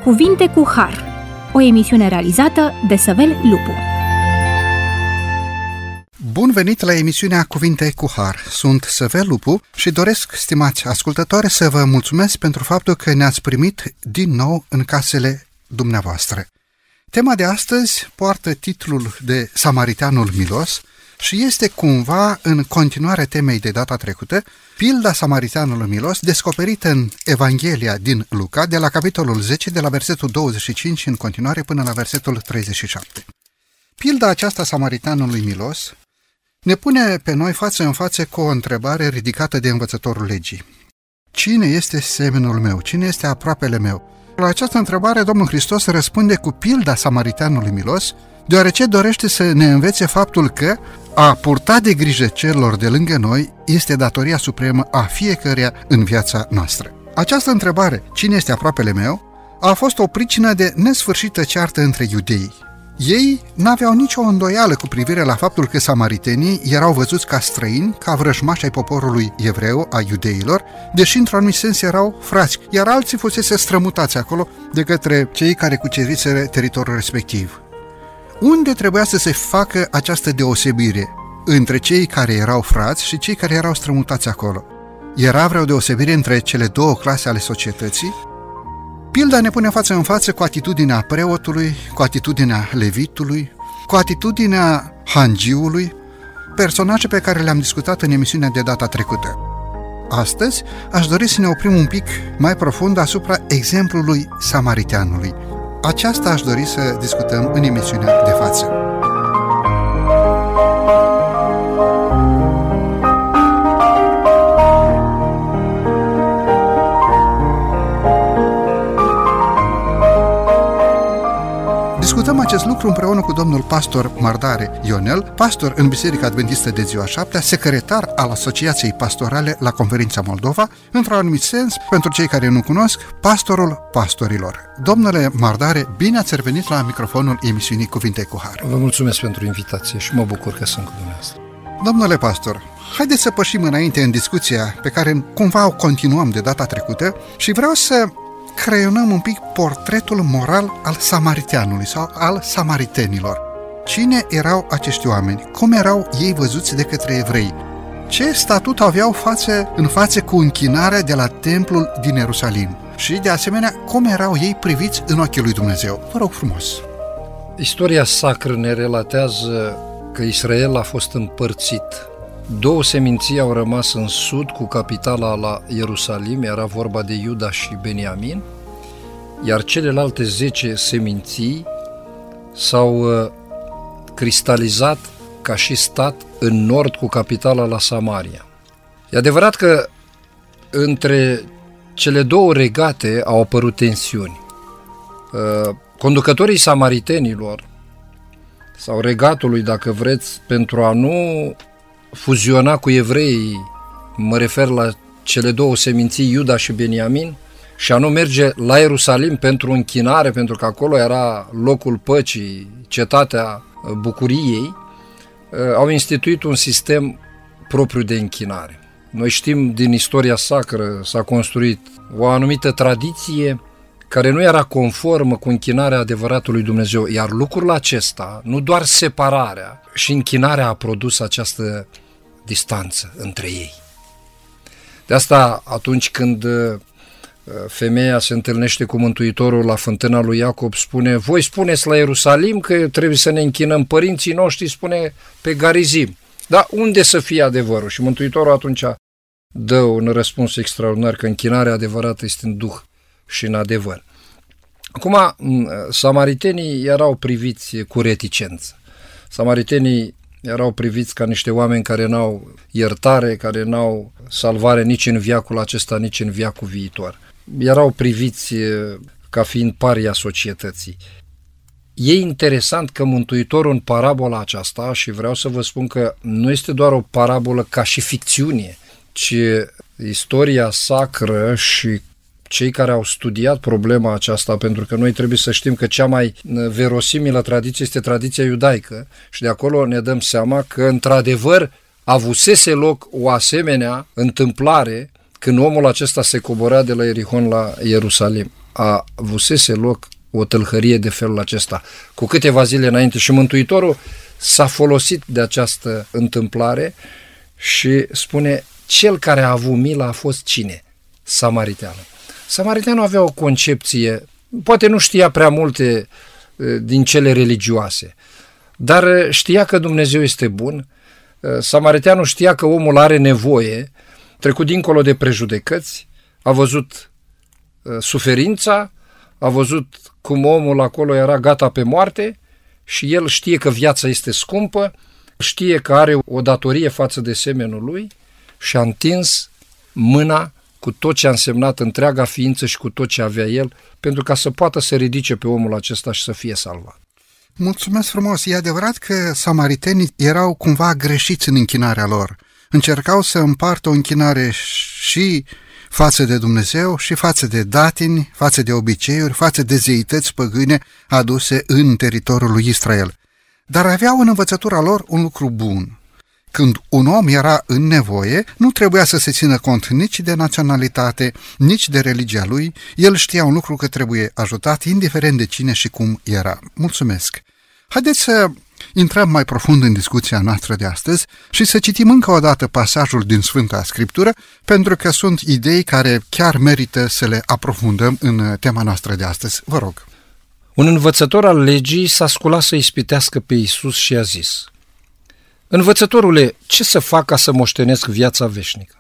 Cuvinte cu Har, o emisiune realizată de Săvel Lupu. Bun venit la emisiunea Cuvinte cu Har. Sunt Săvel Lupu și doresc, stimați ascultători, să vă mulțumesc pentru faptul că ne-ați primit din nou în casele dumneavoastră. Tema de astăzi poartă titlul de Samariteanul milos și este cumva în continuare temei de data trecută, pilda Samariteanului milos descoperită în Evanghelia din Luca, de la capitolul 10, de la versetul 25 în continuare până la versetul 37. Pilda aceasta Samariteanului milos ne pune pe noi față în față cu o întrebare ridicată de învățătorul legii. Cine este semenul meu? Cine este aproapele meu? La această întrebare Domnul Hristos răspunde cu pilda Samariteanului milos, deoarece dorește să ne învețe faptul că a purta de grijă celor de lângă noi este datoria supremă a fiecăruia în viața noastră. Această întrebare, cine este aproapele meu, a fost o pricină de nesfârșită ceartă între iudei. Ei n-aveau nicio îndoială cu privire la faptul că samaritenii erau văzuți ca străini, ca vrăjmași ai poporului evreu, a iudeilor, deși într-un anumit sens erau frați, iar alții fusese strămutați acolo de către cei care cuceriseră teritoriul respectiv. Unde trebuia să se facă această deosebire între cei care erau frați și cei care erau strămutați acolo? Era vreo deosebire între cele două clase ale societății? Pilda ne pune față în față cu atitudinea preotului, cu atitudinea levitului, cu atitudinea hangiului, personaje pe care le-am discutat în emisiunea de data trecută. Astăzi aș dori să ne oprim un pic mai profund asupra exemplului samariteanului. Aceasta aș dori să discutăm în emisiunea de față. Discutăm acest lucru împreună cu domnul pastor Mardare Ionel, pastor în Biserica Adventistă de Ziua Șaptea, secretar al Asociației Pastorale la Conferința Moldova, într-un anumit sens, pentru cei care nu cunosc, pastorul pastorilor. Domnule Mardare, bine ați revenit la microfonul emisiunii Cuvinte cu Har. Vă mulțumesc pentru invitație și mă bucur că sunt cu dumneavoastră. Domnule pastor, haideți să pășim înainte în discuția pe care cumva o continuăm de data trecută și vreau să creionăm un pic portretul moral al samariteanului sau al samaritenilor. Cine erau acești oameni? Cum erau ei văzuți de către evrei? Ce statut aveau în față cu închinarea de la templul din Ierusalim? Și, de asemenea, cum erau ei priviți în ochii lui Dumnezeu? Vă rog frumos! Istoria sacră ne relatează că Israel a fost împărțit. Două seminții au rămas în sud cu capitala la Ierusalim, era vorba de Iuda și Beniamin, iar celelalte 10 seminții s-au cristalizat ca și stat în nord cu capitala la Samaria. E adevărat că între cele două regate au apărut tensiuni. Conducătorii samaritenilor sau regatului, dacă vreți, pentru a nu fuziona cu evreii, mă refer la cele două seminții, Iuda și Beniamin, și a nu merge la Ierusalim pentru închinare, pentru că acolo era locul păcii, cetatea bucuriei, au instituit un sistem propriu de închinare. Noi știm din istoria sacră, s-a construit o anumită tradiție care nu era conformă cu închinarea adevăratului Dumnezeu, iar lucrul acesta, nu doar separarea, și închinarea a produs această distanță între ei. De asta, atunci când femeia se întâlnește cu Mântuitorul la fântâna lui Iacob, spune: voi spuneți la Ierusalim că trebuie să ne închinăm, părinții noștri spune pe Garizim. Dar unde să fie adevărul? Și Mântuitorul atunci dă un răspuns extraordinar, că închinarea adevărată este în duh și în adevăr. Acum, samaritenii erau priviți cu reticență. Samaritenii erau priviți ca niște oameni care n-au iertare, care n-au salvare nici în veacul acesta, nici în veacul viitor. Erau priviți ca fiind paria societății. E interesant că Mântuitorul în parabola aceasta, și vreau să vă spun că nu este doar o parabolă ca și ficțiune, ci istoria sacră și cei care au studiat problema aceasta, pentru că noi trebuie să știm că cea mai verosimilă tradiție este tradiția iudaică și de acolo ne dăm seama că într-adevăr avusese loc o asemenea întâmplare când omul acesta se coborea de la Ierihon la Ierusalim. avusese loc o tâlhărie de felul acesta cu câteva zile înainte și Mântuitorul s-a folosit de această întâmplare și spune, cel care a avut milă a fost cine? Samariteanul. Samariteanul avea o concepție, poate nu știa prea multe din cele religioase, dar știa că Dumnezeu este bun. Samariteanul știa că omul are nevoie, trecut dincolo de prejudecăți, a văzut suferința, a văzut cum omul acolo era gata pe moarte și el știe că viața este scumpă, știe că are o datorie față de semenul lui și a întins mâna cu tot ce a însemnat întreaga ființă și cu tot ce avea el, pentru ca să poată să ridice pe omul acesta și să fie salvat. Mulțumesc frumos! E adevărat că samaritenii erau cumva greșiți în închinarea lor. Încercau să împartă o închinare și față de Dumnezeu și față de datini, față de obiceiuri, față de zeități păgâne aduse în teritoriul lui Israel. Dar aveau în învățătura lor un lucru bun. Când un om era în nevoie, nu trebuia să se țină cont nici de naționalitate, nici de religia lui. El știa un lucru, că trebuie ajutat, indiferent de cine și cum era. Mulțumesc! Haideți să intrăm mai profund în discuția noastră de astăzi și să citim încă o dată pasajul din Sfânta Scriptură, pentru că sunt idei care chiar merită să le aprofundăm în tema noastră de astăzi. Vă rog! Un învățător al legii s-a sculat să ispitească pe Iisus și a zis: Învățătorule, ce să fac ca să moștenesc viața veșnică?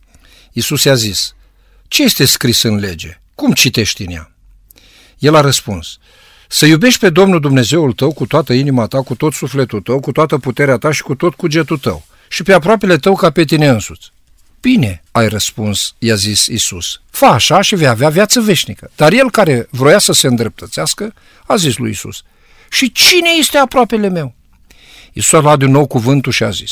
Iisus i-a zis: ce este scris în lege? Cum citești în ea? El a răspuns: să iubești pe Domnul Dumnezeul tău cu toată inima ta, cu tot sufletul tău, cu toată puterea ta și cu tot cugetul tău, și pe aproapele tău ca pe tine însuți. Bine, ai răspuns, i-a zis Iisus, fă așa și vei avea viață veșnică. Dar el, care vroia să se îndreptățească, a zis lui Iisus: și cine este aproapele meu? Iisus a luat din nou cuvântul și a zis: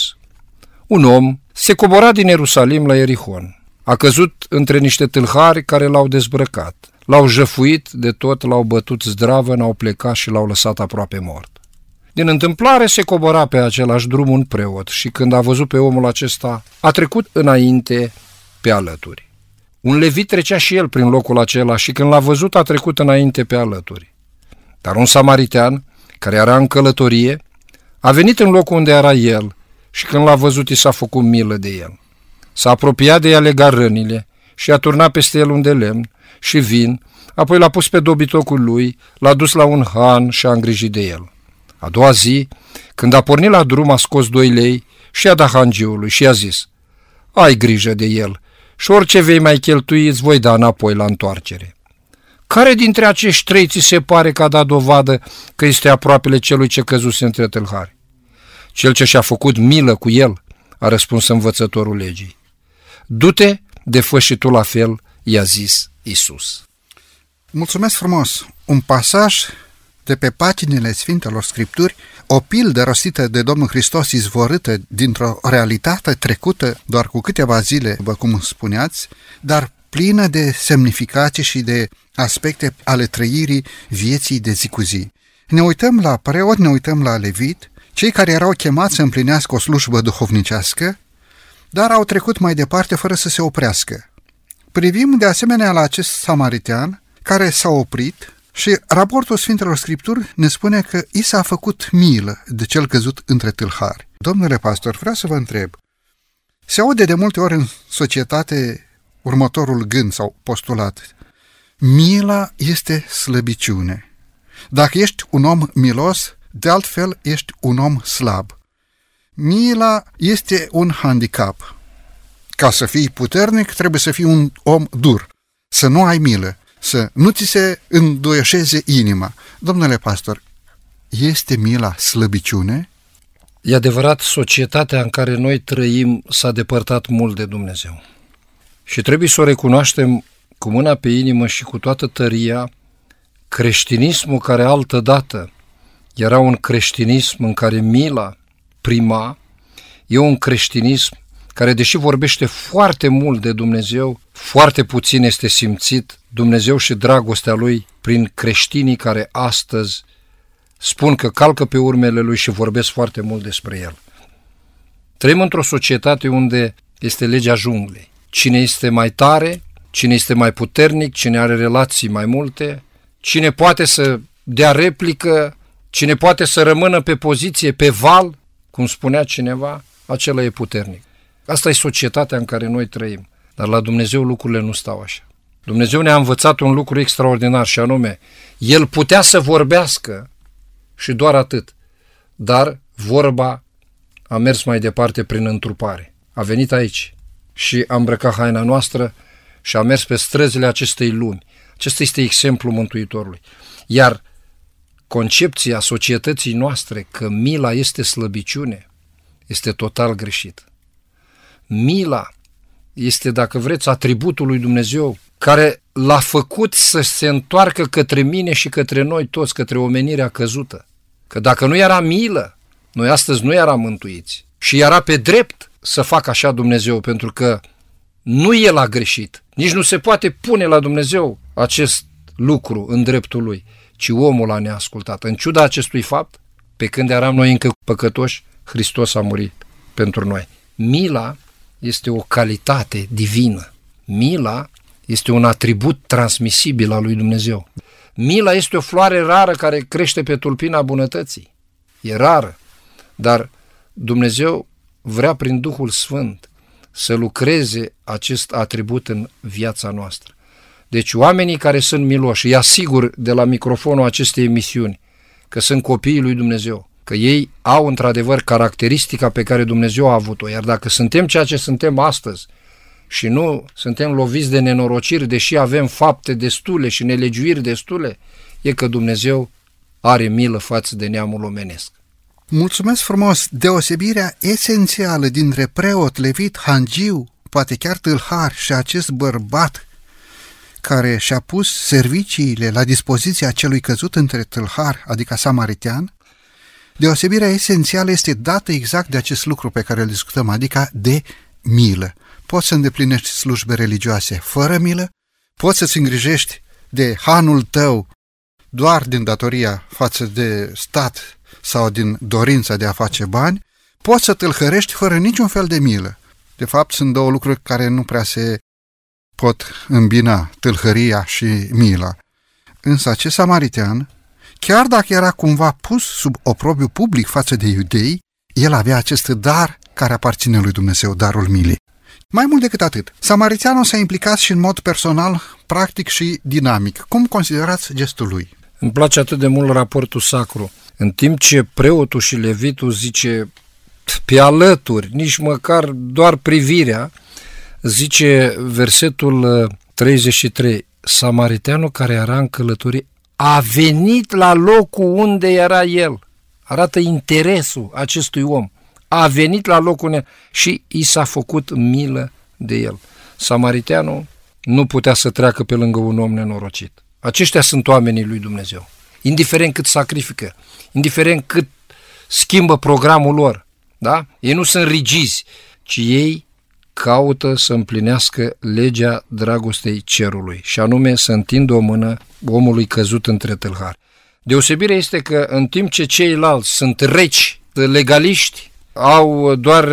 un om se cobora din Ierusalim la Ierihon. A căzut între niște tâlhari care l-au dezbrăcat. L-au jăfuit de tot, l-au bătut zdravă, n-au plecat și l-au lăsat aproape mort. Din întâmplare se cobora pe același drum un preot și când a văzut pe omul acesta, a trecut înainte pe alături. Un levit trecea și el prin locul acela și când l-a văzut, a trecut înainte pe alături. Dar un samaritean, care era în călătorie, a venit în locul unde era el și când l-a văzut, i s-a făcut milă de el. S-a apropiat de ea, lega rănile și a turnat peste el un de lemn și vin, apoi l-a pus pe dobitocul lui, l-a dus la un han și a îngrijit de el. A doua zi, când a pornit la drum, a scos 2 lei și i-a dat hangiului și i-a zis: ai grijă de el și orice vei mai cheltui îți voi da înapoi la întoarcere. Care dintre acești 3 ți se pare că a dat dovadă că este aproapele celui ce căzuse între tâlhari? Cel ce și-a făcut milă cu el, a răspuns învățătorul legii. Du-te de fă și tu la fel, i-a zis Iisus. Mulțumesc frumos! Un pasaj de pe paginile Sfintelor Scripturi, o pildă rostită de Domnul Hristos, izvorâtă dintr-o realitate trecută doar cu câteva zile, după cum spuneați, dar plină de semnificații și de aspecte ale trăirii vieții de zi cu zi. Ne uităm la preot, ne uităm la levit, cei care erau chemați să împlinească o slujbă duhovnicească, dar au trecut mai departe fără să se oprească. Privim de asemenea la acest samaritean care s-a oprit și raportul Sfintelor Scripturi ne spune că i s-a făcut milă de cel căzut între tâlhari. Domnule pastor, vreau să vă întreb, se aude de multe ori în societate următorul gând sau postulat: mila este slăbiciune. Dacă ești un om milos, de altfel ești un om slab. Mila este un handicap. Ca să fii puternic, trebuie să fii un om dur, să nu ai milă, să nu ți se înduioșeze inima. Domnule pastor, este mila slăbiciune? E adevărat, societatea în care noi trăim s-a depărtat mult de Dumnezeu. Și trebuie să o recunoaștem cu mâna pe inimă și cu toată tăria. Creștinismul care altădată era un creștinism în care mila prima, e un creștinism care, deși vorbește foarte mult de Dumnezeu, foarte puțin este simțit Dumnezeu și dragostea Lui prin creștinii care astăzi spun că calcă pe urmele Lui și vorbesc foarte mult despre El. Trăim într-o societate unde este legea junglei. Cine este mai tare cine este mai puternic, cine are relații mai multe, cine poate să dea replică, cine poate să rămână pe poziție, pe val, cum spunea cineva, acela e puternic. Asta e societatea în care noi trăim. Dar la Dumnezeu lucrurile nu stau așa. Dumnezeu ne-a învățat un lucru extraordinar și anume, El putea să vorbească și doar atât, dar vorba a mers mai departe prin întrupare. A venit aici și a îmbrăcat haina noastră și a mers pe străzile acestei lumi. Acesta este exemplul Mântuitorului. Iar concepția societății noastre că mila este slăbiciune este total greșit. Mila este, dacă vreți, atributul lui Dumnezeu care l-a făcut să se întoarcă către mine și către noi toți, către omenirea căzută. Că dacă nu era milă, noi astăzi nu eram mântuiți. Și era pe drept să facă așa Dumnezeu, pentru că nu El a greșit. Nici nu se poate pune la Dumnezeu acest lucru în dreptul Lui, ci omul a neascultat. În ciuda acestui fapt, pe când eram noi încă păcătoși, Hristos a murit pentru noi. Mila este o calitate divină. Mila este un atribut transmisibil al lui Dumnezeu. Mila este o floare rară care crește pe tulpina bunătății. E rară, dar Dumnezeu vrea prin Duhul Sfânt să lucreze acest atribut în viața noastră. Deci oamenii care sunt miloși, îi asigur de la microfonul acestei emisiuni că sunt copiii lui Dumnezeu, că ei au într-adevăr caracteristica pe care Dumnezeu a avut-o, iar dacă suntem ceea ce suntem astăzi și nu suntem loviți de nenorociri, deși avem fapte destule și nelegiuiri destule, e că Dumnezeu are milă față de neamul omenesc. Mulțumesc frumos! Deosebirea esențială dintre preot, levit, hangiu, poate chiar tâlhar și acest bărbat care și-a pus serviciile la dispoziția celui căzut între tâlhar, adică samaritean, deosebirea esențială este dată exact de acest lucru pe care îl discutăm, adică de milă. Poți să îndeplinești slujbe religioase fără milă, poți să-ți îngrijești de hanul tău doar din datoria față de stat sau din dorința de a face bani, poți să tâlhărești fără niciun fel de milă. De fapt, sunt două lucruri care nu prea se pot îmbina, tâlhăria și mila. Însă acest samaritean, chiar dacă era cumva pus sub oprobiu public față de iudei, el avea acest dar care aparține lui Dumnezeu, darul milei. Mai mult decât atât, samariteanul s-a implicat și în mod personal, practic și dinamic. Cum considerați gestul lui? Îmi place atât de mult raportul sacru. În timp ce preotul și levitul zice pe alături, nici măcar doar privirea, zice versetul 33, samariteanul care era în călătorie a venit la locul unde era el. Arată interesul acestui om. A venit la locul unde și i s-a făcut milă de el. Samariteanul nu putea să treacă pe lângă un om nenorocit. Aceștia sunt oamenii lui Dumnezeu. Indiferent cât sacrifică, indiferent cât schimbă programul lor, da? Ei nu sunt rigizi, ci ei caută să împlinească legea dragostei cerului și anume să întindă o mână omului căzut între tâlhari. Deosebirea este că în timp ce ceilalți sunt reci, legaliști, au doar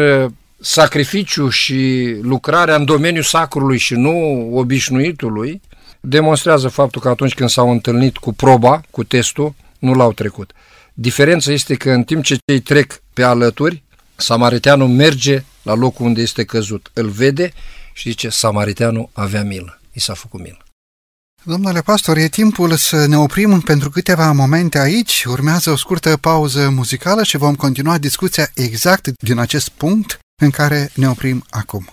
sacrificiu și lucrarea în domeniul sacrului și nu obișnuitului, demonstrează faptul că atunci când s-au întâlnit cu proba, cu testul, nu l-au trecut. Diferența este că în timp ce cei trec pe alături, samariteanul merge la locul unde este căzut. Îl vede și zice, samariteanul avea milă. I s-a făcut milă. Domnule pastor, e timpul să ne oprim pentru câteva momente aici. Urmează o scurtă pauză muzicală și vom continua discuția exact din acest punct în care ne oprim acum.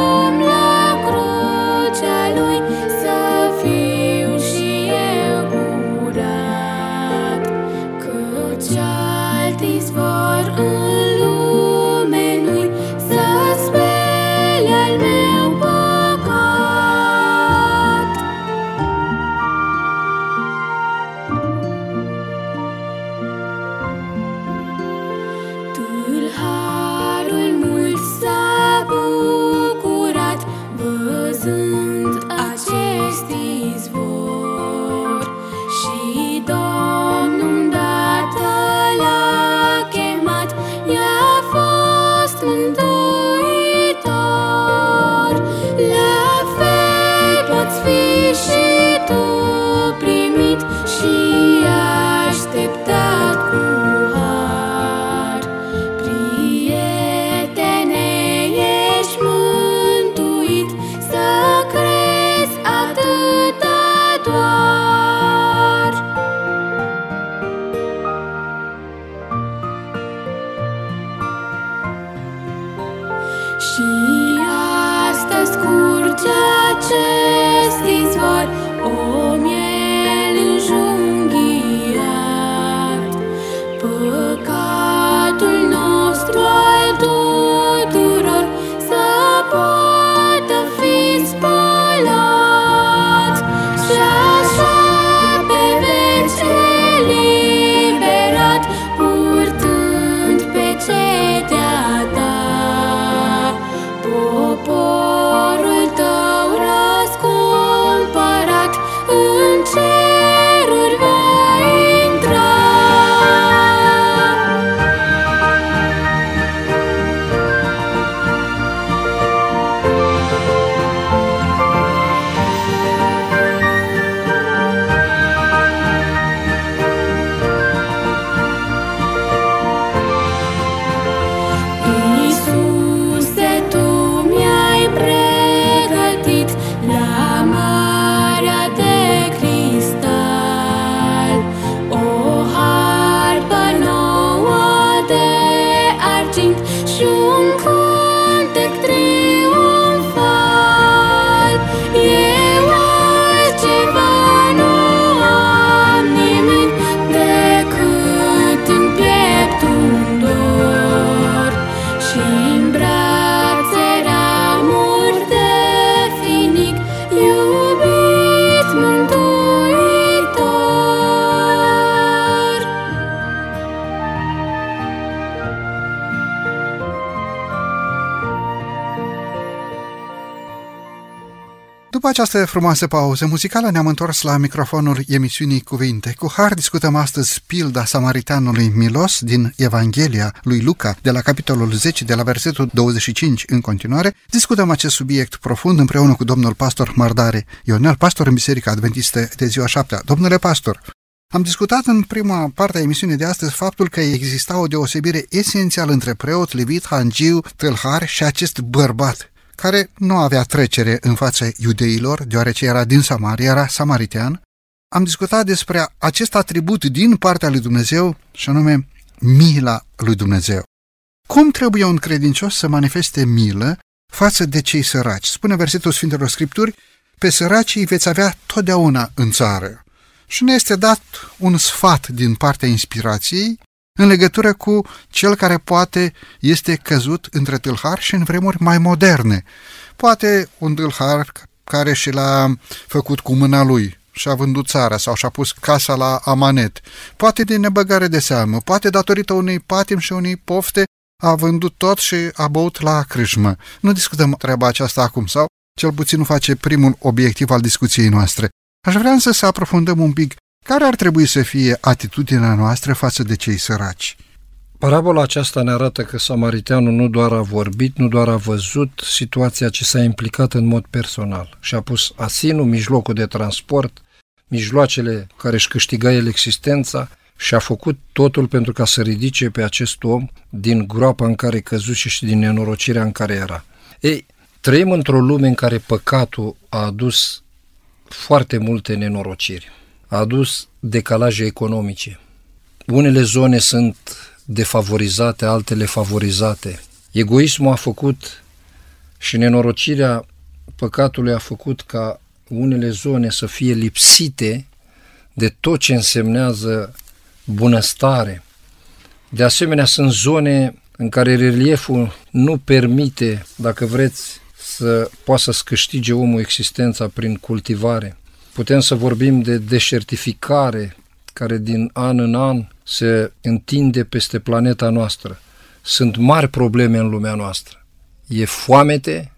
Să fiu și eu După această frumoasă pauză muzicală ne-am întors la microfonul emisiunii Cuvinte cu Har. Discutăm astăzi pilda samaritanului milos din Evanghelia lui Luca, de la capitolul 10, de la versetul 25 în continuare. Discutăm acest subiect profund împreună cu domnul pastor Mărdare Ionel, pastor în Biserica Adventistă de Ziua Șaptea. Domnule pastor, am discutat în prima parte a emisiunii de astăzi faptul că exista o deosebire esențială între preot, levit, hangiu, tâlhar și acest bărbat care nu avea trecere în fața iudeilor, deoarece era din Samaria, era samaritean. Am discutat despre acest atribut din partea lui Dumnezeu, și anume mila lui Dumnezeu. Cum trebuie un credincios să manifeste milă față de cei săraci? Spune versetul Sfintelor Scripturi, pe săracii veți avea totdeauna în țară. Și ne este dat un sfat din partea inspirației în legătură cu cel care poate este căzut între tâlhari și în vremuri mai moderne. Poate un tâlhar care și l-a făcut cu mâna lui și-a vândut țara sau și-a pus casa la amanet, poate din nebăgare de seamă, poate datorită unei patim și unei pofte a vândut tot și a băut la crâșmă. Nu discutăm treaba aceasta acum, sau cel puțin nu face primul obiectiv al discuției noastre. Aș vrea însă să aprofundăm un pic care ar trebui să fie atitudinea noastră față de cei săraci. Parabola aceasta ne arată că samariteanul nu doar a vorbit, nu doar a văzut situația, ci s-a implicat în mod personal și a pus asinul, mijlocul de transport, mijloacele care își câștiga el existența și a făcut totul pentru ca să ridice pe acest om din groapa în care căzuse și din nenorocirea în care era. Ei, trăim într-o lume în care păcatul a adus foarte multe nenorociri. A adus decalaje economice. Unele zone sunt defavorizate, altele favorizate. Egoismul a făcut și nenorocirea păcatului a făcut ca unele zone să fie lipsite de tot ce însemnează bunăstare. De asemenea, sunt zone în care relieful nu permite, dacă vreți, să poată să-ți câștige omul existența prin cultivare. Putem să vorbim de deșertificare care din an în an se întinde peste planeta noastră. Sunt mari probleme în lumea noastră. E foamete,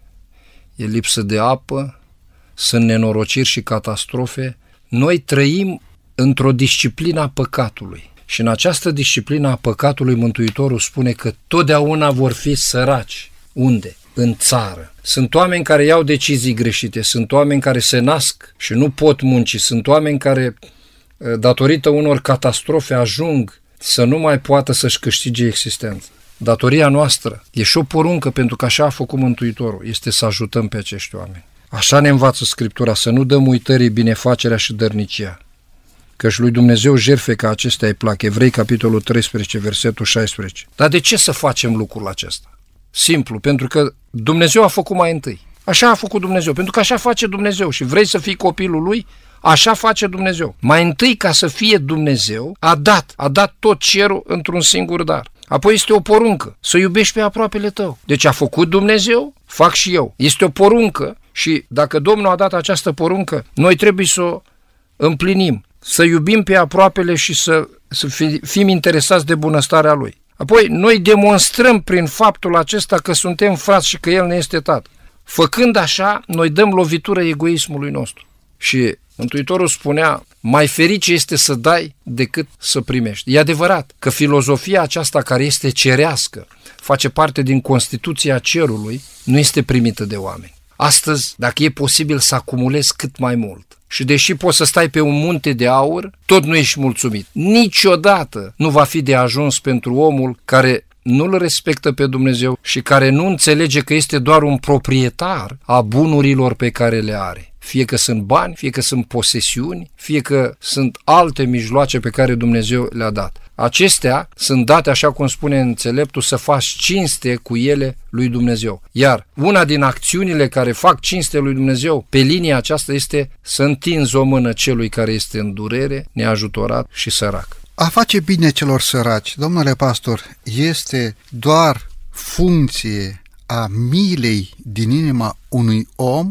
e lipsă de apă, sunt nenorociri și catastrofe. Noi trăim într-o disciplină a păcatului. Și în această disciplină a păcatului Mântuitorul spune că totdeauna vor fi săraci. Unde? În țară. Sunt oameni care iau decizii greșite, sunt oameni care se nasc și nu pot munci, sunt oameni care, datorită unor catastrofe, ajung să nu mai poată să-și câștige existența. Datoria noastră e și o poruncă, pentru că așa a făcut Mântuitorul, este să ajutăm pe acești oameni. Așa ne învață Scriptura, să nu dăm uitării binefacerea și dărnicia, căci lui Dumnezeu jertfe ca acestea îi plac. Evrei, capitolul 13, versetul 16. Dar de ce să facem lucrul acesta? Simplu, pentru că Dumnezeu a făcut mai întâi. Așa a făcut Dumnezeu, pentru că așa face Dumnezeu și vrei să fii copilul lui, așa face Dumnezeu. Mai întâi, ca să fie Dumnezeu, a dat tot cerul într-un singur dar. Apoi este o poruncă, să iubești pe aproapele tău. Deci a făcut Dumnezeu, fac și eu. Este o poruncă și dacă Domnul a dat această poruncă, noi trebuie să o împlinim, să iubim pe aproapele și să fim interesați de bunăstarea lui. Apoi, noi demonstrăm prin faptul acesta că suntem frați și că El ne este tată. Făcând așa, noi dăm lovitură egoismului nostru. Și Mântuitorul spunea, mai ferice este să dai decât să primești. E adevărat că filozofia aceasta care este cerească, face parte din Constituția cerului, nu este primită de oameni. Astăzi, dacă e posibil să acumulezi cât mai mult și deși poți să stai pe un munte de aur, tot nu ești mulțumit. Niciodată nu va fi de ajuns pentru omul care nu-L respectă pe Dumnezeu și care nu înțelege că este doar un proprietar a bunurilor pe care le are. Fie că sunt bani, fie că sunt posesiuni, fie că sunt alte mijloace pe care Dumnezeu le-a dat. Acestea sunt date, așa cum spune înțeleptul, să faci cinste cu ele lui Dumnezeu. Iar una din acțiunile care fac cinste lui Dumnezeu pe linia aceasta este să întinzi o mână celui care este în durere, neajutorat și sărac. A face bine celor săraci, domnule pastor, este doar funcție a milei din inima unui om?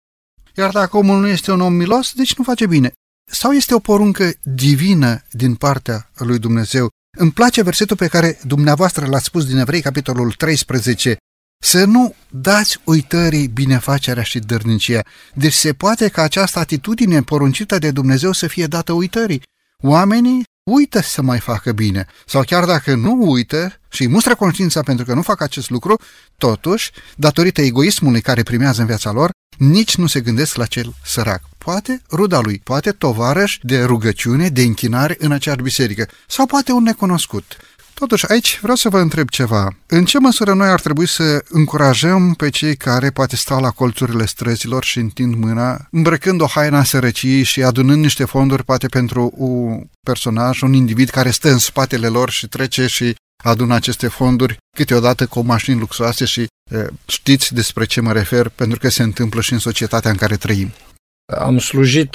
Iar dacă omul nu este un om milos, deci nu face bine. Sau este o poruncă divină din partea lui Dumnezeu? Îmi place versetul pe care dumneavoastră l-ați spus din Evrei, capitolul 13. Să nu dați uitării binefacerea și dărnicia. Deci se poate ca această atitudine poruncită de Dumnezeu să fie dată uitării. Oamenii uită să mai facă bine. Sau chiar dacă nu uită și îi mustră conștiința pentru că nu fac acest lucru, totuși, datorită egoismului care primează în viața lor, nici nu se gândesc la cel sărac. Poate ruda lui, poate tovarăș de rugăciune, de închinare în aceeași biserică, sau poate un necunoscut. Totuși, aici vreau să vă întreb ceva. În ce măsură noi ar trebui să încurajăm pe cei care poate stau la colțurile străzilor și întind mâna, îmbrăcând o haină a sărăciei și adunând niște fonduri poate pentru un personaj, un individ care stă în spatele lor și trece și adună aceste fonduri câteodată cu mașini luxoase și știți despre ce mă refer, pentru că se întâmplă și în societatea în care trăim. Am slujit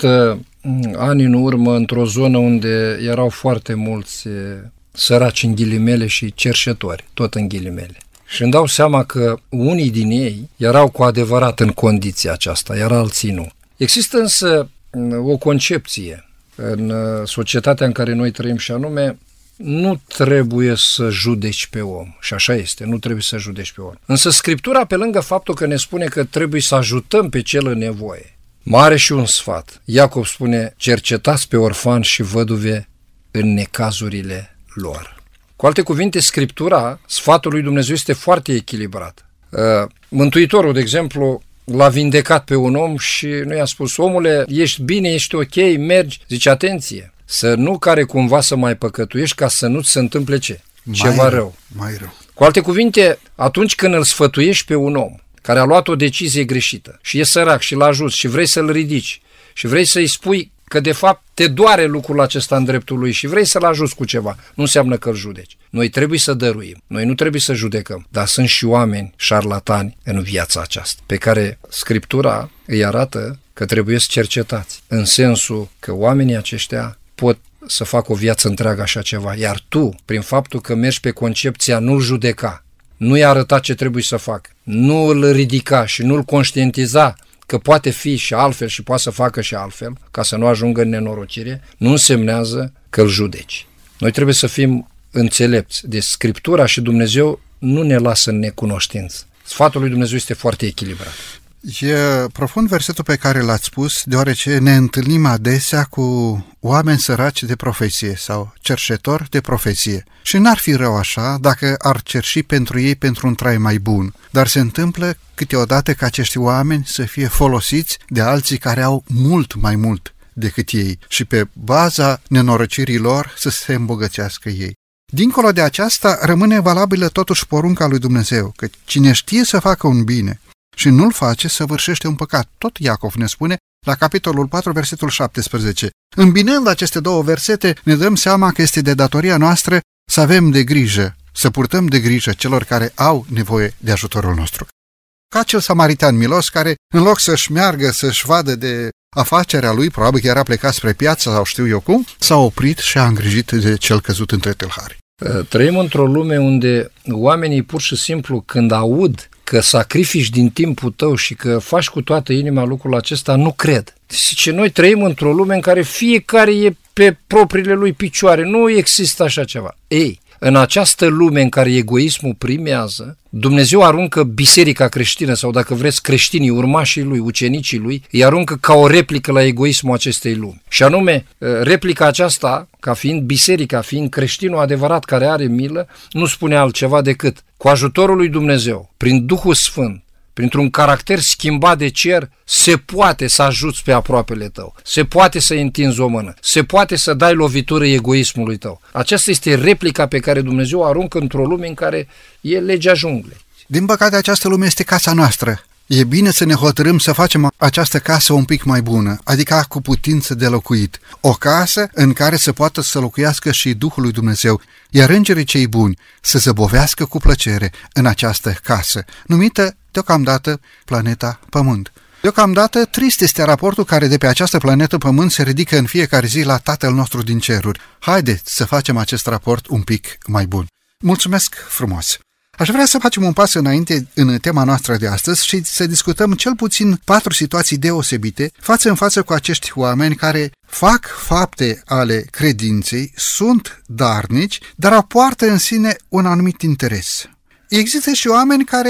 ani în urmă într-o zonă unde erau foarte mulți săraci în ghilimele și cerșetori, tot în ghilimele. Și îmi dau seama că unii din ei erau cu adevărat în condiția aceasta, iar alții nu. Există însă o concepție în societatea în care noi trăim și anume, nu trebuie să judeci pe om. Și așa este, nu trebuie să judeci pe om. Însă Scriptura, pe lângă faptul că ne spune că trebuie să ajutăm pe cel în nevoie, mare și un sfat. Iacov spune, cercetați pe orfani și văduve în necazurile lor. Cu alte cuvinte, Scriptura, sfatul lui Dumnezeu este foarte echilibrat. Mântuitorul, de exemplu, l-a vindecat pe un om și nu i-a spus, omule, ești bine, ești ok, mergi. Zice, atenție, să nu care cumva să mai păcătuiești ca să nu-ți se întâmple ce? Ceva rău. Mai rău. Cu alte cuvinte, atunci când îl sfătuiești pe un om care a luat o decizie greșită și e sărac și l-a ajuți și vrei să-l ridici și vrei să-i spui că de fapt te doare lucrul acesta în dreptul lui și vrei să-l ajuți cu ceva, nu înseamnă că îl judeci. Noi trebuie să dăruim, noi nu trebuie să judecăm, dar sunt și oameni șarlatani în viața aceasta, pe care Scriptura îi arată că trebuie să cercetați, în sensul că oamenii aceștia pot să facă o viață întreagă așa ceva, iar tu, prin faptul că mergi pe concepția nu-l judeca, nu-i arăta ce trebuie să facă, nu îl ridica și nu-l conștientiza că poate fi și altfel și poate să facă și altfel, ca să nu ajungă în nenorocire, nu însemnează că îl judeci. Noi trebuie să fim înțelepți. Deci Scriptura și Dumnezeu nu ne lasă în necunoștință. Sfatul lui Dumnezeu este foarte echilibrat. E profund versetul pe care l-ați spus, deoarece ne întâlnim adesea cu oameni săraci de profesie sau cerșetori de profesie. Și n-ar fi rău așa dacă ar cerși pentru ei pentru un trai mai bun. Dar se întâmplă câteodată ca acești oameni să fie folosiți de alții care au mult mai mult decât ei și pe baza nenorocirii lor să se îmbogățească ei. Dincolo de aceasta rămâne valabilă totuși porunca lui Dumnezeu, că cine știe să facă un bine și nu-l face, săvârșește un păcat. Tot Iacov ne spune la capitolul 4, versetul 17. Îmbinând aceste două versete, ne dăm seama că este de datoria noastră să avem de grijă, să purtăm de grijă celor care au nevoie de ajutorul nostru. Ca acel samaritan milos care, în loc să-și meargă, să-și vadă de afacerea lui, probabil că era plecat spre piață sau știu eu cum, s-a oprit și a îngrijit de cel căzut între tâlhari. Trăim într-o lume unde oamenii pur și simplu când aud că sacrifici din timpul tău și că faci cu toată inima lucrul acesta, nu cred. Zice, noi trăim într-o lume în care fiecare e pe propriile lui picioare, nu există așa ceva. Ei, în această lume în care egoismul primează, Dumnezeu aruncă biserica creștină sau, dacă vreți, creștinii, urmașii lui, ucenicii lui, îi aruncă ca o replică la egoismul acestei lumi. Și anume, replica aceasta, ca fiind biserica, fiind creștinul adevărat care are milă, nu spune altceva decât cu ajutorul lui Dumnezeu, prin Duhul Sfânt, printr-un caracter schimbat de cer, se poate să ajuți pe aproapele tău, se poate să întinzi o mână, se poate să dai lovitură egoismului tău. Aceasta este replica pe care Dumnezeu o aruncă într-o lume în care e legea junglei. Din păcate, această lume este casa noastră. E bine să ne hotărâm să facem această casă un pic mai bună, adică cu putință de locuit. O casă în care să poată să locuiască și Duhul lui Dumnezeu, iar îngerii cei buni să zăbovească cu plăcere în această casă, numită deocamdată planeta Pământ. Deocamdată trist este raportul care de pe această planetă Pământ se ridică în fiecare zi la Tatăl nostru din ceruri. Haideți să facem acest raport un pic mai bun. Mulțumesc frumos! Aș vrea să facem un pas înainte în tema noastră de astăzi și să discutăm cel puțin 4 situații deosebite față în față cu acești oameni care fac fapte ale credinței, sunt darnici, dar poartă în sine un anumit interes. Există și oameni care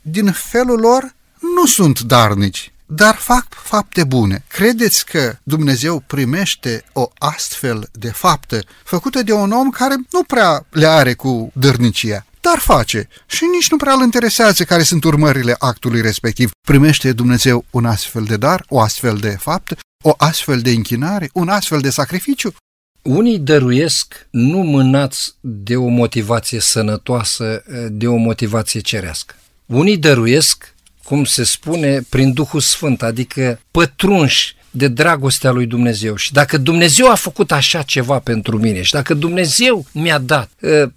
din felul lor, nu sunt darnici, dar fac fapte bune. Credeți că Dumnezeu primește o astfel de faptă făcută de un om care nu prea le are cu dărnicia, dar face și nici nu prea îl interesează care sunt urmările actului respectiv? Primește Dumnezeu un astfel de dar, o astfel de faptă, o astfel de închinare, un astfel de sacrificiu? Unii dăruiesc nu mânați de o motivație sănătoasă, de o motivație cerească. Unii dăruiesc, cum se spune, prin Duhul Sfânt, adică pătrunși de dragostea lui Dumnezeu. Și dacă Dumnezeu a făcut așa ceva pentru mine și dacă Dumnezeu mi-a dat,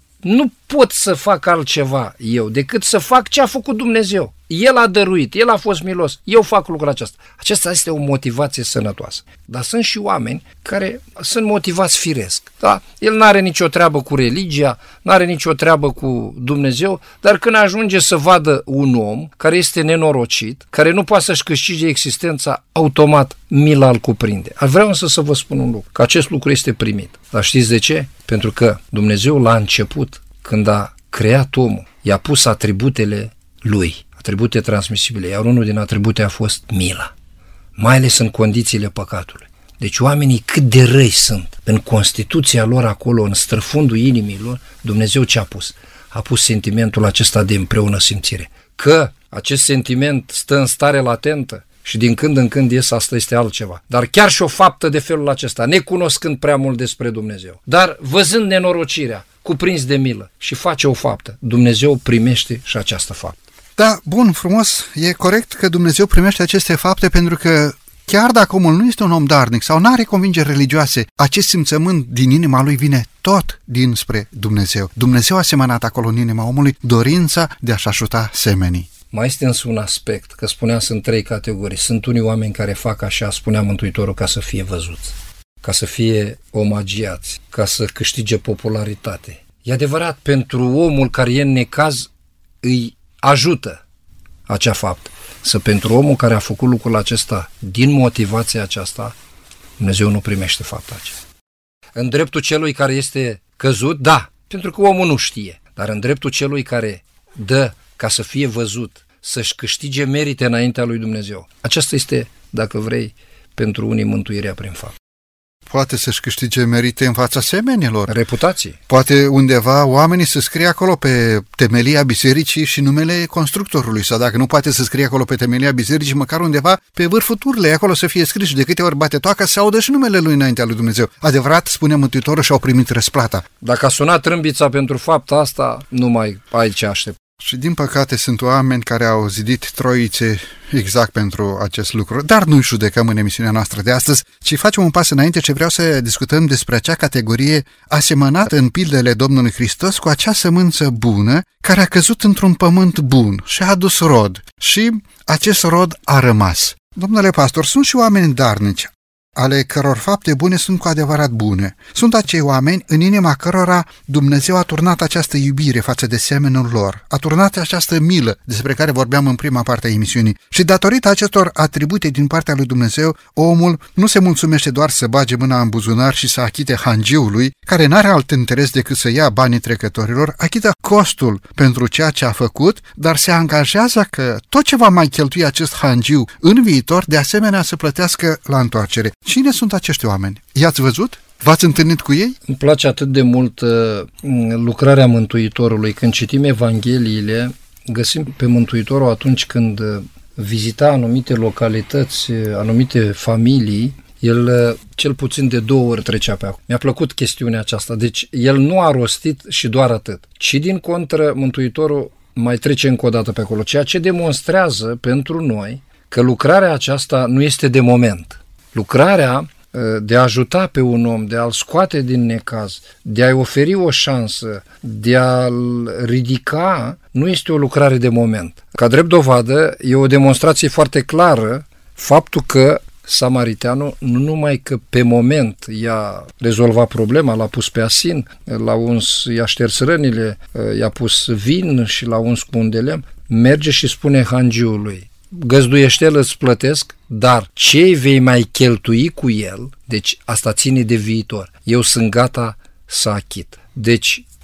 nu pot să fac altceva eu decât să fac ce a făcut Dumnezeu. El a dăruit, El a fost milos, eu fac lucrul acesta. Aceasta este o motivație sănătoasă. Dar sunt și oameni care sunt motivați firesc. Da? El nu are nicio treabă cu religia, nu are nicio treabă cu Dumnezeu, dar când ajunge să vadă un om care este nenorocit, care nu poate să-și câștige existența, automat mila îl cuprinde. Ar vrea însă să vă spun un lucru, că acest lucru este primit. Dar știți de ce? Pentru că Dumnezeu la început, când a creat omul, i-a pus atributele lui, atribute transmisibile, iar unul din atribute a fost mila, mai ales în condițiile păcatului. Deci oamenii cât de răi sunt, în constituția lor acolo, în străfundul inimilor, Dumnezeu ce a pus? A pus sentimentul acesta de împreună simțire. Că acest sentiment stă în stare latentă și din când în când ies, asta este altceva. Dar chiar și o faptă de felul acesta, necunoscând prea mult despre Dumnezeu, dar văzând nenorocirea, cuprins de milă și face o faptă, Dumnezeu primește și această faptă. Da, bun, frumos, e corect că Dumnezeu primește aceste fapte pentru că chiar dacă omul nu este un om darnic sau nu are convingeri religioase, acest simțământ din inima lui vine tot dinspre Dumnezeu. Dumnezeu a semănat acolo în inima omului dorința de a-și ajuta semenii. Mai este însă un aspect, că spunea, sunt 3 categorii. Sunt unii oameni care fac așa, spunea Mântuitorul, ca să fie văzuți, ca să fie omagiați, ca să câștige popularitate. E adevărat, pentru omul care e în necaz îi ajută acea faptă. Să pentru omul care a făcut lucrul acesta din motivația aceasta, Dumnezeu nu primește fapta aceea. În dreptul celui care este căzut, da, pentru că omul nu știe, dar în dreptul celui care dă ca să fie văzut, să-și câștige merite înaintea lui Dumnezeu. Aceasta este, dacă vrei, pentru unii mântuirea prin fapt. Poate să-și câștige merite în fața semenilor. Reputație. Poate undeva oamenii să scrie acolo pe temelia bisericii și numele constructorului, sau dacă nu poate să scrie acolo pe temelia bisericii, măcar undeva pe vârful turlei, acolo să fie scris, de câte ori bate toaca, să audă și numele lui înaintea lui Dumnezeu. Adevărat, spune Mântuitorul, și-au primit răsplata. Dacă a sunat trâmbița pentru fapta asta, nu mai ai ce aștept. Și din păcate sunt oameni care au zidit troițe exact pentru acest lucru, dar nu-i judecăm în emisiunea noastră de astăzi, ci facem un pas înainte ce vreau să discutăm despre acea categorie asemănată în pildele Domnului Hristos cu acea sămânță bună care a căzut într-un pământ bun și a adus rod și acest rod a rămas. Domnule pastor, sunt și oameni darnici, ale căror fapte bune sunt cu adevărat bune. Sunt acei oameni în inima cărora Dumnezeu a turnat această iubire față de semenul lor, a turnat această milă despre care vorbeam în prima parte a emisiunii. Și datorită acestor atribute din partea lui Dumnezeu, omul nu se mulțumește doar să bage mâna în buzunar și să achite hangiului, care n-are alt interes decât să ia banii trecătorilor, achită costul pentru ceea ce a făcut, dar se angajează că tot ce va mai cheltui acest hangiu în viitor, de asemenea să plătească la întoarcere. Cine sunt acești oameni? I-ați văzut? V-ați întâlnit cu ei? Îmi place atât de mult lucrarea Mântuitorului. Când citim Evangheliile, găsim pe Mântuitorul atunci când vizita anumite localități, anumite familii, el cel puțin de 2 ori trecea pe acolo. Mi-a plăcut chestiunea aceasta. Deci el nu a rostit și doar atât, ci din contră Mântuitorul mai trece încă o dată pe acolo, ceea ce demonstrează pentru noi că lucrarea aceasta nu este de moment. Lucrarea de a ajuta pe un om, de a-l scoate din necaz, de a-i oferi o șansă, de a-l ridica, nu este o lucrare de moment. Ca drept dovadă, e o demonstrație foarte clară faptul că samariteanul nu numai că pe moment i-a rezolvat problema, l-a pus pe asin, l-a uns, i-a șters rănile, i-a pus vin și l-a uns cu un de lemn, merge și spune hangiului: găzduiește-l, îți plătesc, dar ce vei mai cheltui cu el, deci asta ține de viitor. Eu sunt gata să achit. Deci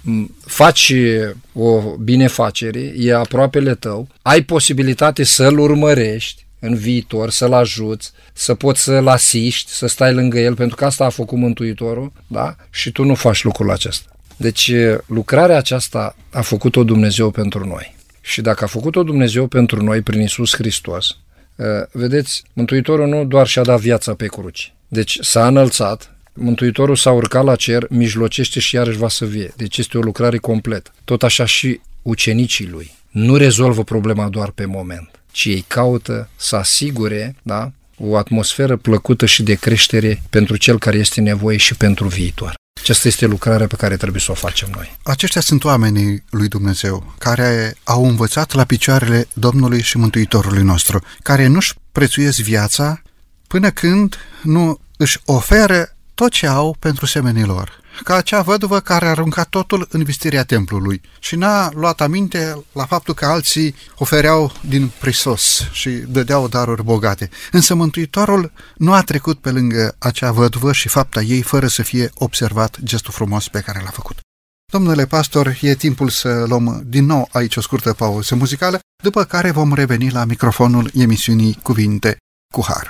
faci o binefacere, e aproapele tău, ai posibilitate să-l urmărești în viitor, să-l ajuți, să poți să-l asiști, să stai lângă el, pentru că asta a făcut Mântuitorul, da? Și tu nu faci lucrul acesta. Deci lucrarea aceasta a făcut-o Dumnezeu pentru noi. Și dacă a făcut-o Dumnezeu pentru noi prin Iisus Hristos, vedeți, Mântuitorul nu doar și-a dat viața pe cruci. Deci s-a înălțat, Mântuitorul s-a urcat la cer, mijlocește și iarăși va să vie. Deci este o lucrare completă. Tot așa și ucenicii lui nu rezolvă problema doar pe moment, ci ei caută să asigure, da, o atmosferă plăcută și de creștere pentru cel care este nevoie și pentru viitor. Aceasta este lucrarea pe care trebuie să o facem noi. Aceștia sunt oamenii lui Dumnezeu, care au învățat la picioarele Domnului și Mântuitorului nostru, care nu-și prețuiesc viața până când nu își oferă tot ce au pentru semenii lor. Ca acea văduvă care a aruncat totul în vistirea templului și n-a luat aminte la faptul că alții ofereau din prisos și dădeau daruri bogate. Însă Mântuitorul nu a trecut pe lângă acea văduvă și fapta ei fără să fie observat gestul frumos pe care l-a făcut. Domnule pastor, e timpul să luăm din nou aici o scurtă pauză muzicală, după care vom reveni la microfonul emisiunii Cuvinte cu Har.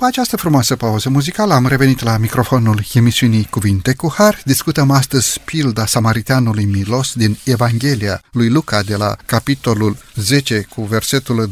După această frumoasă pauză muzicală am revenit la microfonul emisiunii Cuvinte cu Har. Discutăm astăzi pilda Samariteanului milos din Evanghelia lui Luca de la capitolul 10 cu versetul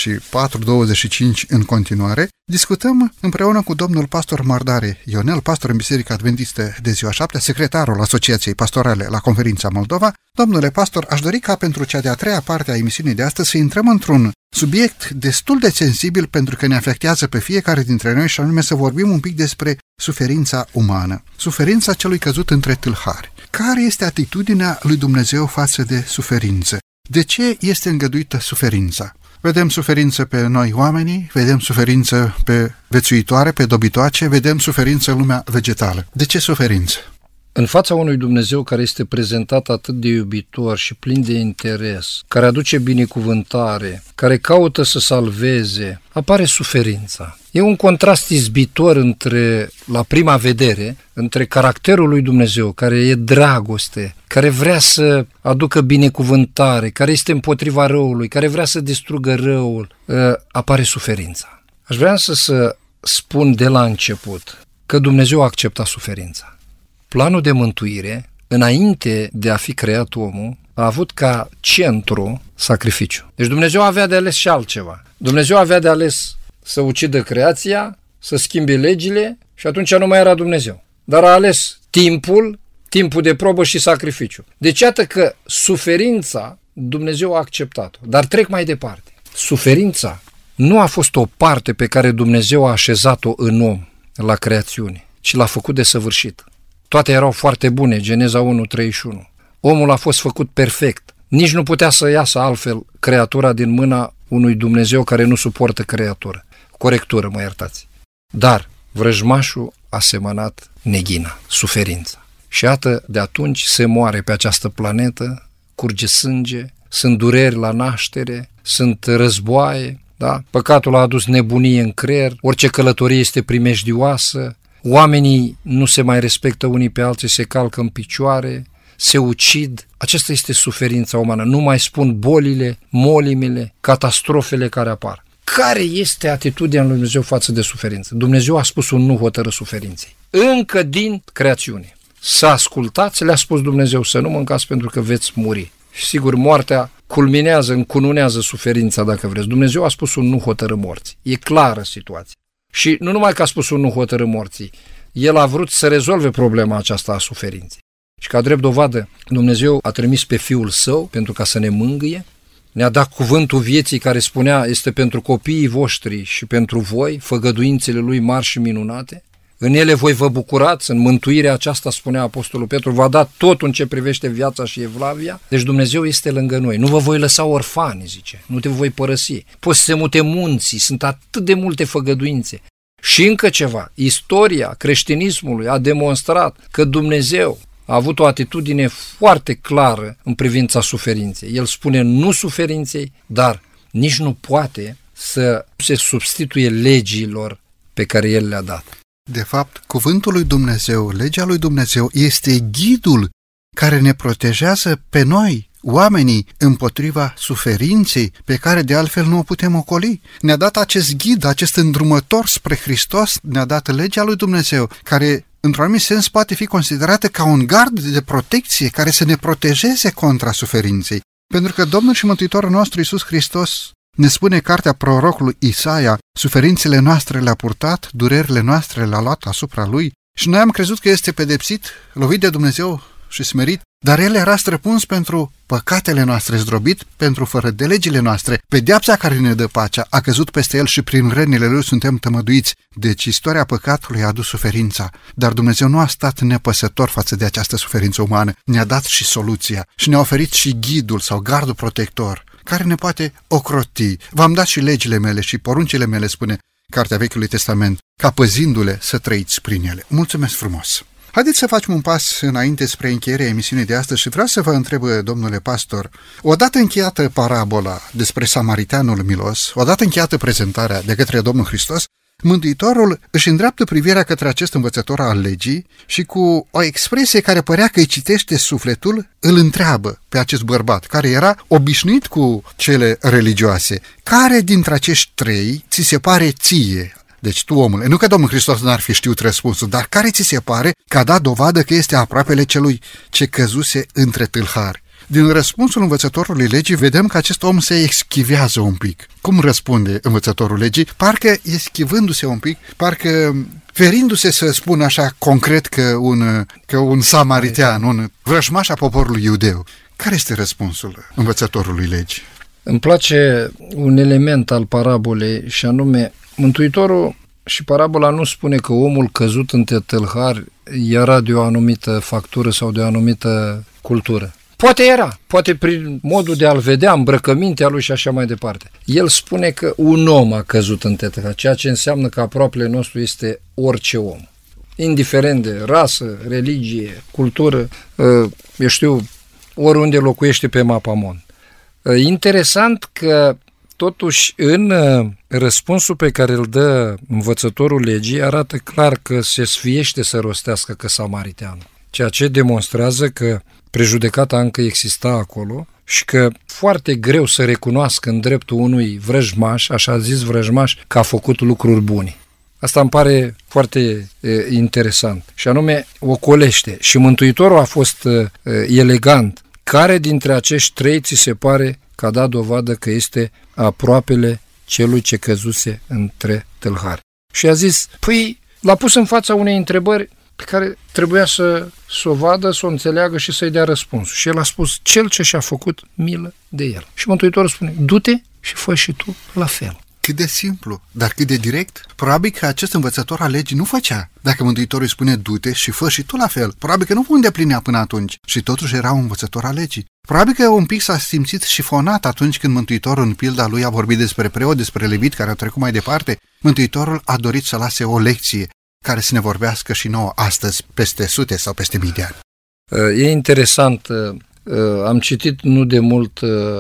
24-25 în continuare. Discutăm împreună cu domnul pastor Mardare Ionel, pastor în Biserica Adventistă de Ziua 7, secretarul Asociației Pastorale la Conferința Moldova. Domnule pastor, aș dori ca pentru cea de-a treia parte a emisiunii de astăzi să intrăm într-un subiect destul de sensibil pentru că ne afectează pe fiecare dintre noi și anume să vorbim un pic despre suferința umană, suferința celui căzut între tâlhari. Care este atitudinea lui Dumnezeu față de suferință? De ce este îngăduită suferința? Vedem suferință pe noi oamenii, vedem suferință pe viețuitoare, pe dobitoace, vedem suferință în lumea vegetală. De ce suferință? În fața unui Dumnezeu care este prezentat atât de iubitor și plin de interes, care aduce binecuvântare, care caută să salveze, apare suferința. E un contrast izbitor la prima vedere, între caracterul lui Dumnezeu, care e dragoste, care vrea să aducă binecuvântare, care este împotriva răului, care vrea să distrugă răul, apare suferința. Aș vrea să spun de la început că Dumnezeu a acceptat suferința. Planul de mântuire, înainte de a fi creat omul, a avut ca centru sacrificiu. Deci Dumnezeu avea de ales și altceva. Dumnezeu avea de ales să ucidă creația, să schimbe legile și atunci nu mai era Dumnezeu. Dar a ales timpul de probă și sacrificiu. Deci iată că suferința Dumnezeu a acceptat-o. Dar trec mai departe. Suferința nu a fost o parte pe care Dumnezeu a așezat-o în om la creațiune, ci l-a făcut desăvârșit. Toate erau foarte bune, Geneza 1:31. Omul a fost făcut perfect. Nici nu putea să iasă altfel creatura din mâna unui Dumnezeu care nu suportă corectură, mă iertați. Dar vrăjmașul a semănat neghina, suferința. Și iată, de atunci se moare pe această planetă, curge sânge, sunt dureri la naștere, sunt războaie, da? Păcatul a adus nebunie în creier, orice călătorie este primejdioasă, oamenii nu se mai respectă unii pe alții, se calcă în picioare, se ucid. Aceasta este suferința umană. Nu mai spun bolile, molimile, catastrofele care apar. Care este atitudinea lui Dumnezeu față de suferință? Dumnezeu a spus un nu hotărât suferinței. Încă din creațiune. Să ascultați, le-a spus Dumnezeu, să nu mâncați pentru că veți muri. Și sigur, moartea culminează, încununează suferința, dacă vreți. Dumnezeu a spus un nu hotărât morții. E clară situația. Și nu numai că a spus un nu hotărât morții, El a vrut să rezolve problema aceasta a suferinței. Și ca drept dovadă, Dumnezeu a trimis pe Fiul Său pentru ca să ne mângâie, ne-a dat cuvântul vieții care spunea, este pentru copiii voștri și pentru voi, făgăduințele Lui mari și minunate. În ele voi vă bucurați, în mântuirea aceasta, spunea Apostolul Petru, v-a dat totul în ce privește viața și evlavia. Deci Dumnezeu este lângă noi. Nu vă voi lăsa orfani, zice, nu te voi părăsi. Poți să se mute munții, sunt atât de multe făgăduințe. Și încă ceva, istoria creștinismului a demonstrat că Dumnezeu a avut o atitudine foarte clară în privința suferinței. El spune nu suferinței, dar nici nu poate să se substituie legilor pe care El le-a dat. De fapt, cuvântul lui Dumnezeu, legea lui Dumnezeu, este ghidul care ne protejează pe noi, oamenii, împotriva suferinței pe care de altfel nu o putem ocoli. Ne-a dat acest ghid, acest îndrumător spre Hristos, ne-a dat legea lui Dumnezeu, care într-un anumit sens poate fi considerată ca un gard de protecție care să ne protejeze contra suferinței. Pentru că Domnul și Mântuitorul nostru Iisus Hristos ne spune cartea prorocului Isaia, suferințele noastre le-a purtat, durerile noastre le-a luat asupra Lui și noi am crezut că este pedepsit, lovit de Dumnezeu și smerit, dar El era străpuns pentru păcatele noastre, zdrobit pentru fără de legile noastre. Pedeapsa care ne dă pacea a căzut peste El și prin rănile Lui suntem tămăduiți. Deci istoria păcatului a adus suferința, dar Dumnezeu nu a stat nepăsător față de această suferință umană. Ne-a dat și soluția și ne-a oferit și ghidul sau gardul protector care ne poate ocroti. V-am dat și legile mele și poruncile mele, spune Cartea Vechiului Testament, ca păzindu-le să trăiți prin ele. Mulțumesc frumos! Haideți să facem un pas înainte spre încheierea emisiunii de astăzi și vreau să vă întreb, domnule pastor, odată încheiată parabola despre Samariteanul milos, odată încheiată prezentarea de către Domnul Hristos, Mântuitorul își îndreaptă privirea către acest învățător al legii și cu o expresie care părea că îi citește sufletul, îl întreabă pe acest bărbat, care era obișnuit cu cele religioase: care dintre acești trei ți se pare ție Deci tu, omule, nu că Domnul Hristos n-ar fi știut răspunsul, dar care ți se pare că a dat dovadă că este aproapele celui ce căzuse între tâlhari? Din răspunsul învățătorului legii vedem că acest om se eschivează un pic. Cum răspunde învățătorul legii? Parcă eschivându-se un pic, parcă ferindu-se să spună așa concret că un samaritean, un vrăjmaș a poporului iudeu. Care este răspunsul învățătorului legii? Îmi place un element al parabolei și anume, Mântuitorul și parabola nu spune că omul căzut între tâlhari era de o anumită factură sau de o anumită cultură. Poate prin modul de a-l vedea, îmbrăcămintea lui și așa mai departe. El spune că un om a căzut între tâlhari, ceea ce înseamnă că aproapele nostru este orice om. Indiferent de rasă, religie, cultură, oriunde locuiește pe mapamond. Interesant că totuși în răspunsul pe care îl dă învățătorul legii arată clar că se sfiește să rostească că samariteanul, ceea ce demonstrează că prejudecata încă exista acolo și că foarte greu să recunoască în dreptul unui vrăjmaș, așa zis vrăjmaș, că a făcut lucruri bune. Asta îmi pare foarte interesant și anume ocolește și Mântuitorul a fost elegant. Care dintre acești trei ți se pare că a dat dovadă că este aproapele celui ce căzuse între tâlhari? Și a zis, l-a pus în fața unei întrebări pe care trebuia să o vadă, să o înțeleagă și să-i dea răspunsul. Și el a spus, cel ce și-a făcut milă de el. Și Mântuitorul spune, du-te și fă și tu la fel. Cât de simplu, dar cât de direct. Probabil că acest învățător al legii nu făcea. Dacă Mântuitorul îi spune du-te și fă și tu la fel, probabil că nu îndeplinea până atunci și totuși era un învățător al legii. Probabil că un pic s-a simțit șifonat atunci când Mântuitorul în pilda lui a vorbit despre preot, despre levit care au trecut mai departe. Mântuitorul a dorit să lase o lecție care să ne vorbească și nouă astăzi peste sute sau peste mii de ani. E interesant, am citit nu de mult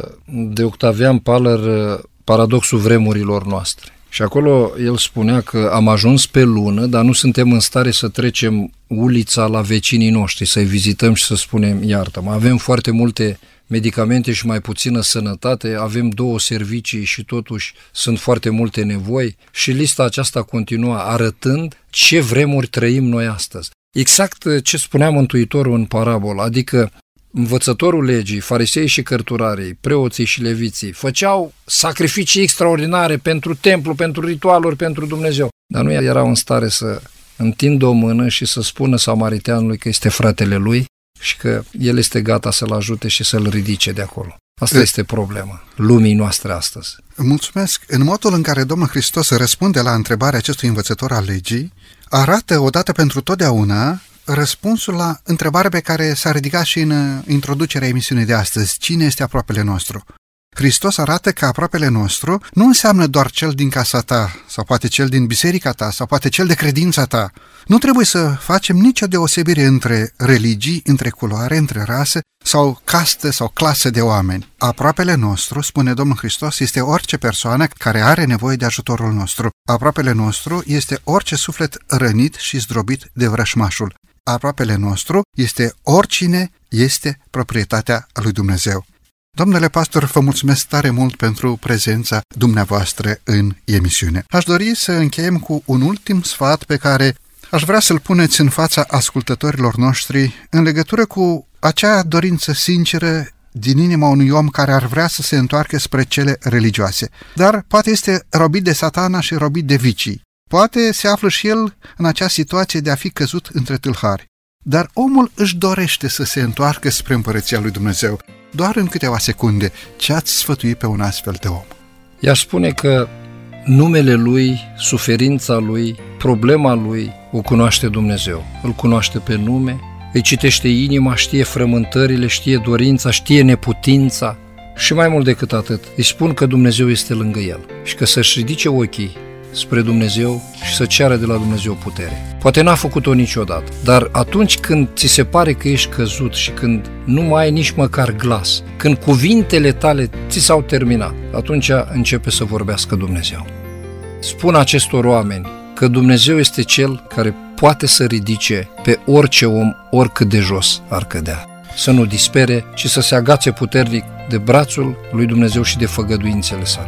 de Octavian Paler Paradoxul vremurilor noastre. Și acolo el spunea că am ajuns pe lună, dar nu suntem în stare să trecem ulița la vecinii noștri, să-i vizităm și să spunem iartă-mă. Avem foarte multe medicamente și mai puțină sănătate, avem 2 servicii și totuși sunt foarte multe nevoi și lista aceasta continua arătând ce vremuri trăim noi astăzi. Exact ce spunea Mântuitorul în parabolă, adică învățătorul legii, farisei și cărturarii, preoții și leviții făceau sacrificii extraordinare pentru templu, pentru ritualuri, pentru Dumnezeu, dar nu erau în stare să întindă o mână și să spună samariteanului că este fratele lui și că el este gata să-l ajute și să-l ridice de acolo. Asta este problema lumii noastre astăzi. Mulțumesc. În modul în care Domnul Hristos răspunde la întrebarea acestui învățător al legii, arată odată pentru totdeauna răspunsul la întrebarea pe care s-a ridicat și în introducerea emisiunii de astăzi. Cine este aproapele nostru? Hristos arată că aproapele nostru nu înseamnă doar cel din casa ta, sau poate cel din biserica ta, sau poate cel de credința ta. Nu trebuie să facem nicio deosebire între religii, între culoare, între rasă, sau castă sau clasă de oameni. Aproapele nostru, spune Domnul Hristos, este orice persoană care are nevoie de ajutorul nostru. Aproapele nostru este orice suflet rănit și zdrobit de vrășmașul. Aproapele nostru este oricine este proprietatea lui Dumnezeu. Domnule pastor, vă mulțumesc tare mult pentru prezența dumneavoastră în emisiune. Aș dori să încheiem cu un ultim sfat pe care aș vrea să-l puneți în fața ascultătorilor noștri în legătură cu acea dorință sinceră din inima unui om care ar vrea să se întoarcă spre cele religioase, dar poate este robit de Satana și robit de vicii. Poate se află și el în acea situație de a fi căzut între tâlhari. Dar omul își dorește să se întoarcă spre împărăția lui Dumnezeu. Doar în câteva secunde, ce ați sfătui pe un astfel de om? I-aș spune că numele lui, suferința lui, problema lui o cunoaște Dumnezeu. Îl cunoaște pe nume, îi citește inima, știe frământările, știe dorința, știe neputința și mai mult decât atât, îi spun că Dumnezeu este lângă el și că să-și ridice ochii spre Dumnezeu și să ceară de la Dumnezeu putere. Poate n-a făcut-o niciodată, dar atunci când ți se pare că ești căzut și când nu mai ai nici măcar glas, când cuvintele tale ți s-au terminat, atunci începe să vorbească Dumnezeu. Spun acestor oameni că Dumnezeu este Cel care poate să ridice pe orice om, oricât de jos ar cădea. Să nu dispere, ci să se agațe puternic de brațul lui Dumnezeu și de făgăduințele sale.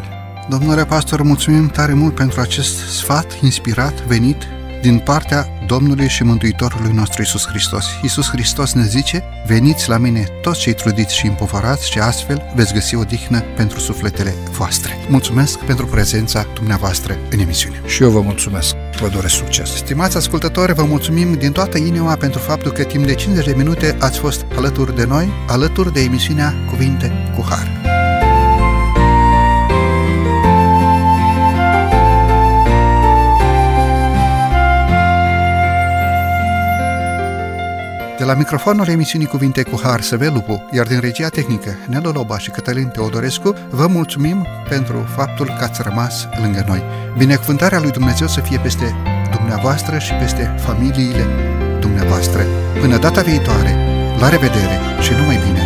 Domnule pastor, mulțumim tare mult pentru acest sfat inspirat, venit din partea Domnului și Mântuitorului nostru Iisus Hristos. Iisus Hristos ne zice: veniți la mine toți cei trudiți și împovărați și astfel veți găsi odihnă pentru sufletele voastre. Mulțumesc pentru prezența dumneavoastră în emisiune. Și eu vă mulțumesc. Vă doresc succes. Stimați ascultători, vă mulțumim din toată inima pentru faptul că timp de 50 de minute ați fost alături de noi, alături de emisiunea Cuvinte cu Har. De la microfonul emisiunii Cuvinte cu Har, Săvel Lupu, iar din regia tehnică Nelu Loba și Cătălin Teodorescu, vă mulțumim pentru faptul că ați rămas lângă noi. Binecuvântarea lui Dumnezeu să fie peste dumneavoastră și peste familiile dumneavoastră. Până data viitoare, la revedere și numai bine!